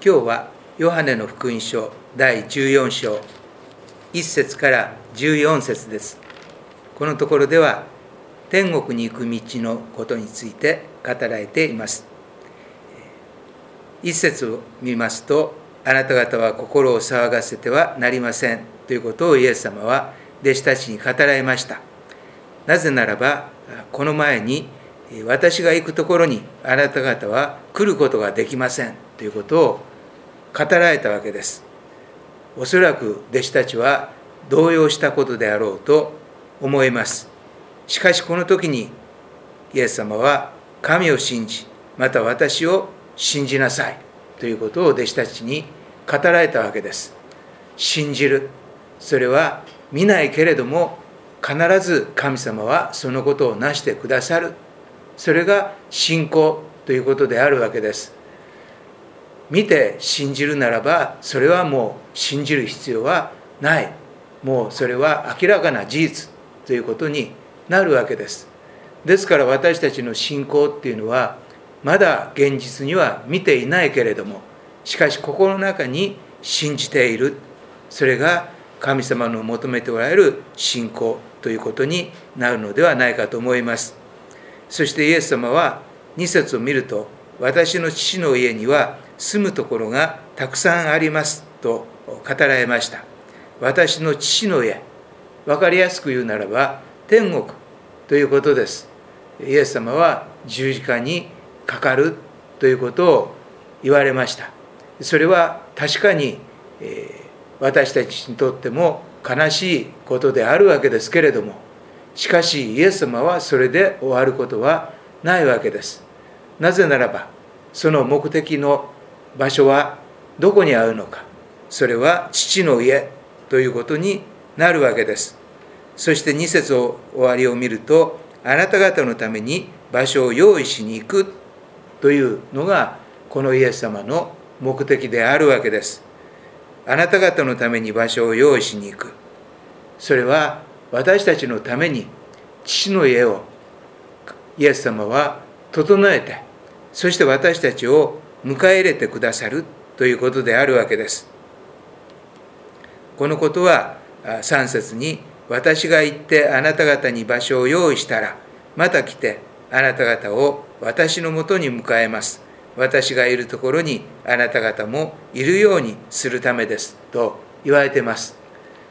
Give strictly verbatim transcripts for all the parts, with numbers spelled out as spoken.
今日はヨハネの福音書だいじゅうよん章いっ節からじゅうよん節です。このところでは天国に行く道のことについて語られています。いっ節を見ますと、あなた方は心を騒がせてはなりませんということをイエス様は弟子たちに語られました。なぜならば、この前に私が行くところにあなた方は来ることができませんということを語られたわけです。おそらく弟子たちは動揺したことであろうと思います。しかしこの時にイエス様は神を信じ、また私を信じなさいということを弟子たちに語られたわけです。信じる、それは見ないけれども必ず神様はそのことをなしてくださる、それが信仰ということであるわけです。見て信じるならば、それはもう信じる必要はない。もうそれは明らかな事実ということになるわけです。ですから私たちの信仰っていうのは、まだ現実には見ていないけれども、しかし心の中に信じている。それが神様の求めておられる信仰ということになるのではないかと思います。そしてイエス様はに節を見ると、私の父の家には住むところがたくさんありますと語られました。私の父の家、分かりやすく言うならば天国ということです。イエス様は十字架にかかるということを言われました。それは確かに、えー、私たちにとっても悲しいことであるわけですけれども、しかしイエス様はそれで終わることはないわけです。なぜならば、その目的の場所はどこにあるのか。それは父の家ということになるわけです。そしてに節を終わりを見ると、あなた方のために場所を用意しに行くというのがこのイエス様の目的であるわけです。あなた方のために場所を用意しに行く。それは私たちのために父の家をイエス様は整えて、そして私たちを迎え入れてくださるということであるわけです。このことはさん節に、私が行ってあなた方に場所を用意したら、また来てあなた方を私のもとに迎えます。私がいるところにあなた方もいるようにするためですと言われています。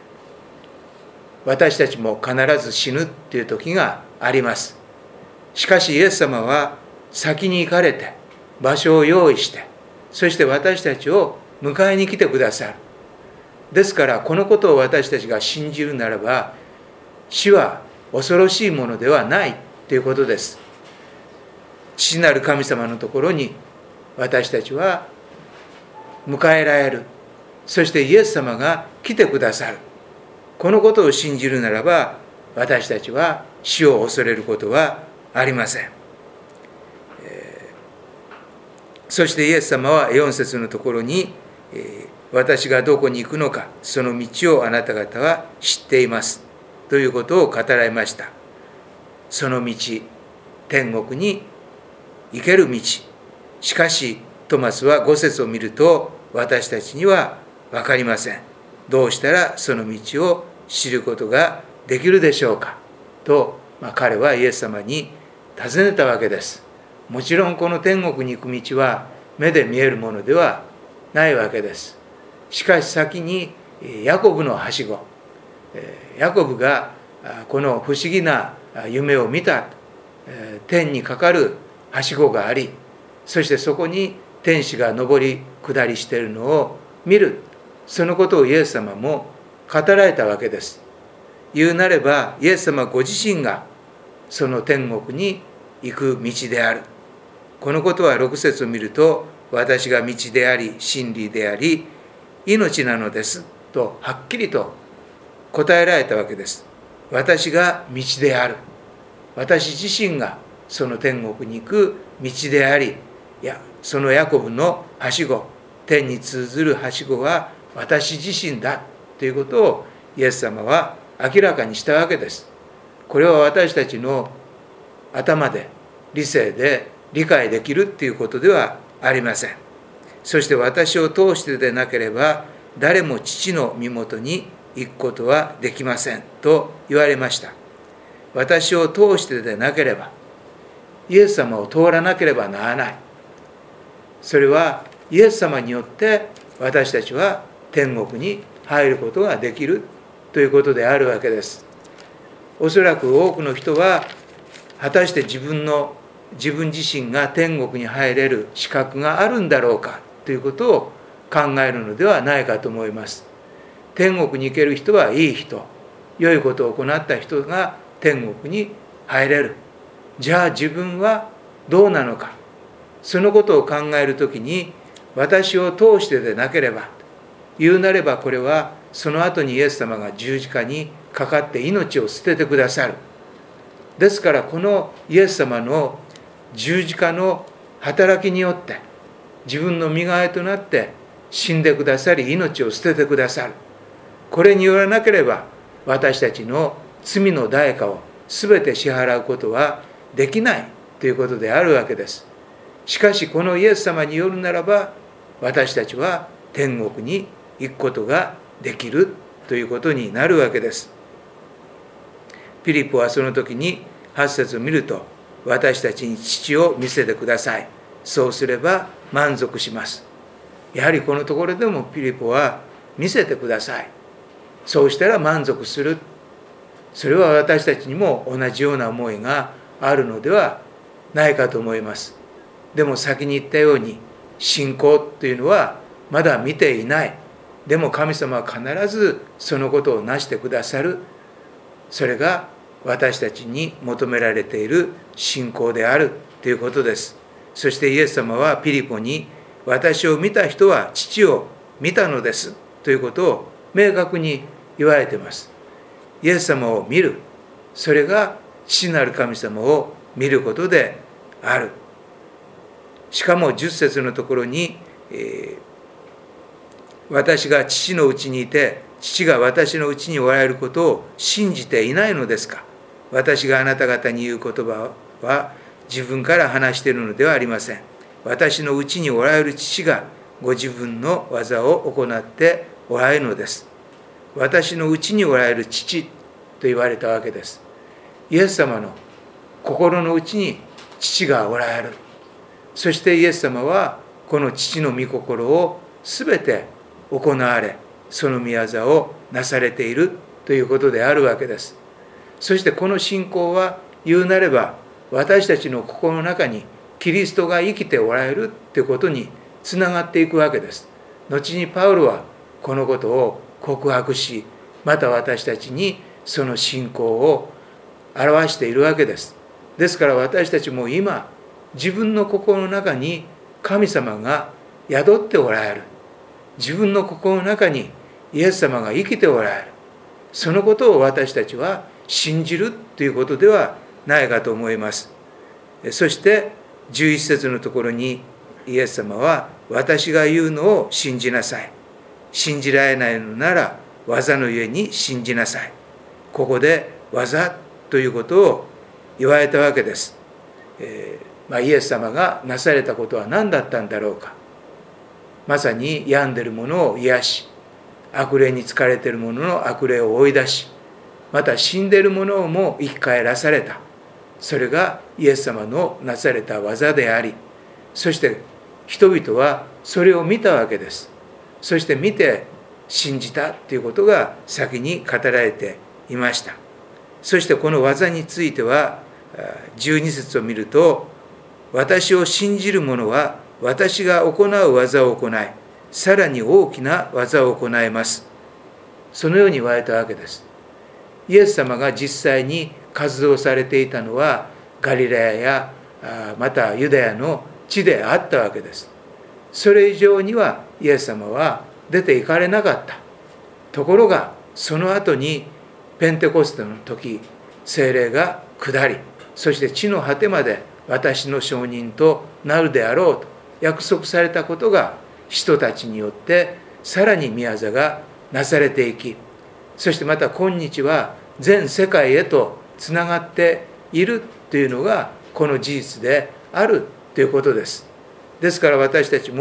私たちも必ず死ぬっていう時があります。しかしイエス様は先に行かれて場所を用意して、そして私たちを迎えに来てくださる。ですからこのことを私たちが信じるならば、死は恐ろしいものではないということです。父なる神様のところに私たちは迎えられる。そしてイエス様が来てくださる。このことを信じるならば、私たちは死を恐れることはありません。えー、そしてイエス様はよん節のところに、えー、私がどこに行くのか、その道をあなた方は知っていますということを語られました。その道、天国に行ける道。しかしトマスはご節を見ると、私たちには分かりません。どうしたらその道を知ることができるでしょうかと、まあ、彼はイエス様に尋ねたわけです。もちろんこの天国に行く道は目で見えるものではないわけです。しかし先にヤコブのはしご、ヤコブがこの不思議な夢を見た、天にかかるはしごがあり、そしてそこに天使が上り下りしているのを見る。そのことをイエス様も語られたわけです。言うなればイエス様ご自身がその天国に行く道である。このことはろく節を見ると、私が道であり真理であり命なのですとはっきりと答えられたわけです。私が道である。私自身がその天国に行く道であり、いや、そのヤコブのはしご、天に通ずるはしごは私自身だということをイエス様は明らかにしたわけです。これは私たちの頭で理性で理解できるということではありません。 そして私を通してでなければ誰も父の身元に行くことはできませんと言われました。私を通してでなければ、イエス様を通らなければならない。それはイエス様によって私たちは天国に入ることができるということであるわけです。おそらく多くの人は果たして自分の自分自身が天国に入れる資格があるんだろうかということを考えるのではないかと思います。天国に行ける人はいい人、良いことを行った人が天国に入れる。じゃあ自分はどうなのか。そのことを考えるときに、私を通してでなければ、言うなればこれはその後にイエス様が十字架にかかって命を捨ててくださる。ですからこのイエス様の十字架の働きによって自分の身代わりとなって死んでくださり、命を捨ててくださる。これによらなければ私たちの罪の代価を全て支払うことはできないということであるわけです。しかしこのイエス様によるならば、私たちは天国に行くことができるということになるわけです。ピリポはその時にはち節を見ると、私たちに父を見せてください。そうすれば満足します。やはりこのところでもピリポは見せてください。そうしたら満足する。それは私たちにも同じような思いがあるのではないかと思います。でも先に言ったように、信仰というのはまだ見ていない。でも神様は必ずそのことをなしてくださる。それが私たちに求められている信仰であるということです。そしてイエス様はピリポに、私を見た人は父を見たのですということを明確に言われています。イエス様を見る。それが父なる神様を見ることである。しかもじゅっ節のところに、えー、私が父のうちにいて、父が私のうちにおられることを信じていないのですか。私があなた方に言う言葉は自分から話しているのではありません。私のうちにおられる父がご自分の技を行っておられるのです。私のうちにおられる父と言われたわけです。イエス様の心のうちに父がおられる。そしてイエス様はこの父の御心をすべて行われ、その御業をなされているということであるわけです。そしてこの信仰は言うなれば、私たちの心の中にキリストが生きておられるということにつながっていくわけです。後にパウロはこのことを告白し、また私たちにその信仰を表しているわけです。ですから私たちも今、自分の心の中に神様が宿っておられる。自分の心の中にイエス様が生きておられる。そのことを私たちは信じるということではないかと思います。そしてじゅういち節のところにイエス様は、私が言うのを信じなさい。信じられないのなら技のゆえに信じなさい。ここで技ということを言われたわけです。えーまあ、イエス様がなされたことは何だったんだろうか。まさに病んでいる者を癒し、悪霊に疲れている者の悪霊を追い出し、また死んでいる者をも生き返らされた。それがイエス様のなされた技であり、そして人々はそれを見たわけです。そして見て信じたということが先に語られていました。そしてこの技についてはじゅうに節を見ると、私を信じる者は私が行う技を行い、さらに大きな技を行います。そのように言われたわけです。イエス様が実際に活動されていたのはガリラヤやまたユダヤの地であったわけです。それ以上にはイエス様は出て行かれなかった。ところがその後にペンテコステの時、聖霊が下り、そして地の果てまで私の証人となるであろうと約束されたことが、人たちによってさらに御業がなされていき、そしてまた今日は全世界へとつながっているというのがこの事実であるということです。ですから私たちも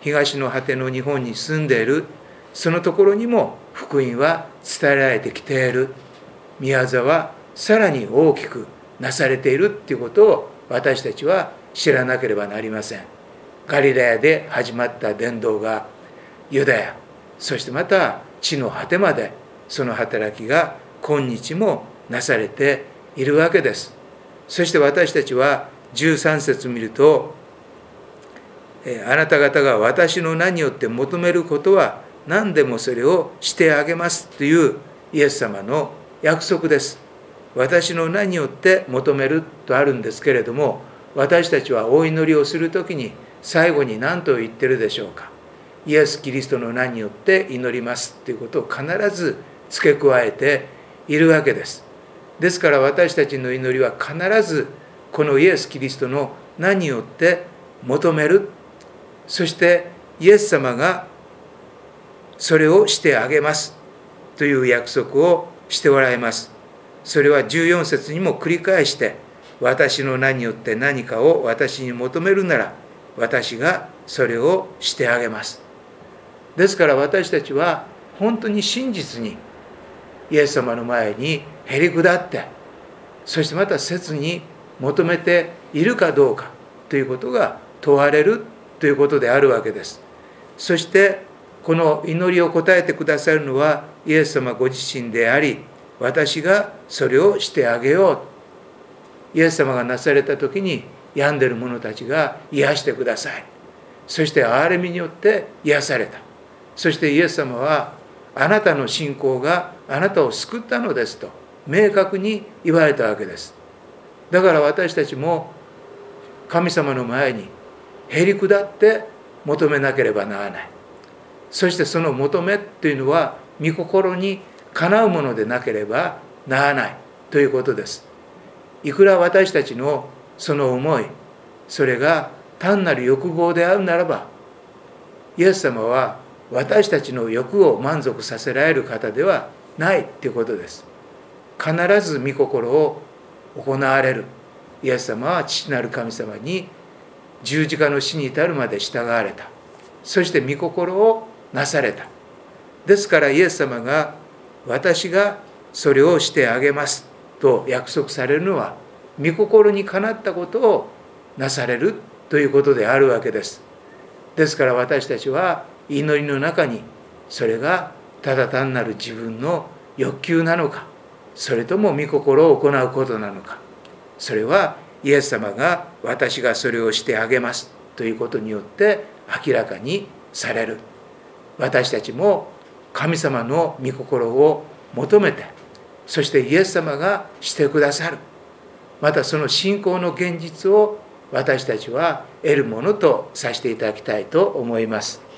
東の果ての日本に住んでいるそのところにも福音は伝えられてきている。御業はさらに大きくなされているということを私たちは知らなければなりません。ガリラヤで始まった伝道がユダヤ、そしてまた地の果てまでその働きが今日もなされているわけです。そして私たちはじゅうさん節見ると、あなた方が私の名によって求めることは何でもそれをしてあげますというイエス様の約束です。私の名によって求めるとあるんですけれども、私たちはお祈りをするときに最後に何と言ってるでしょうか。イエス・キリストの名によって祈りますということを必ず付け加えているわけです。ですから私たちの祈りは必ずこのイエス・キリストの名によって求める。そしてイエス様がそれをしてあげますという約束をしておられます。それはじゅうよん節にも繰り返して、私の名によって何かを私に求めるなら私がそれをしてあげます。ですから私たちは本当に真実にイエス様の前にへり下って、そしてまた切に求めているかどうかということが問われるということであるわけです。そしてこの祈りを答えてくださるのはイエス様ご自身であり、私がそれをしてあげよう。イエス様がなされた時に病んでいる者たちが癒してください。そして憐れみによって癒された。そしてイエス様はあなたの信仰があなたを救ったのですと明確に言われたわけです。だから私たちも神様の前にへり下って求めなければならない。そしてその求めというのは御心にかなうものでなければならないということです。いくら私たちのその思い、それが単なる欲望であるならば、イエス様は私たちの欲を満足させられる方ではないということです。必ず御心を行われる。イエス様は父なる神様に十字架の死に至るまで従われた。そして御心をなされた。ですからイエス様が私がそれをしてあげますと約束されるのは、御心にかなったことをなされるということであるわけです。ですから私たちは祈りの中に、それがただ単なる自分の欲求なのか、それとも御心を行うことなのか、それはイエス様が私がそれをしてあげますということによって明らかにされる。私たちも神様の御心を求めて、そしてイエス様がしてくださる。またその信仰の現実を私たちは得るものとさせていただきたいと思います。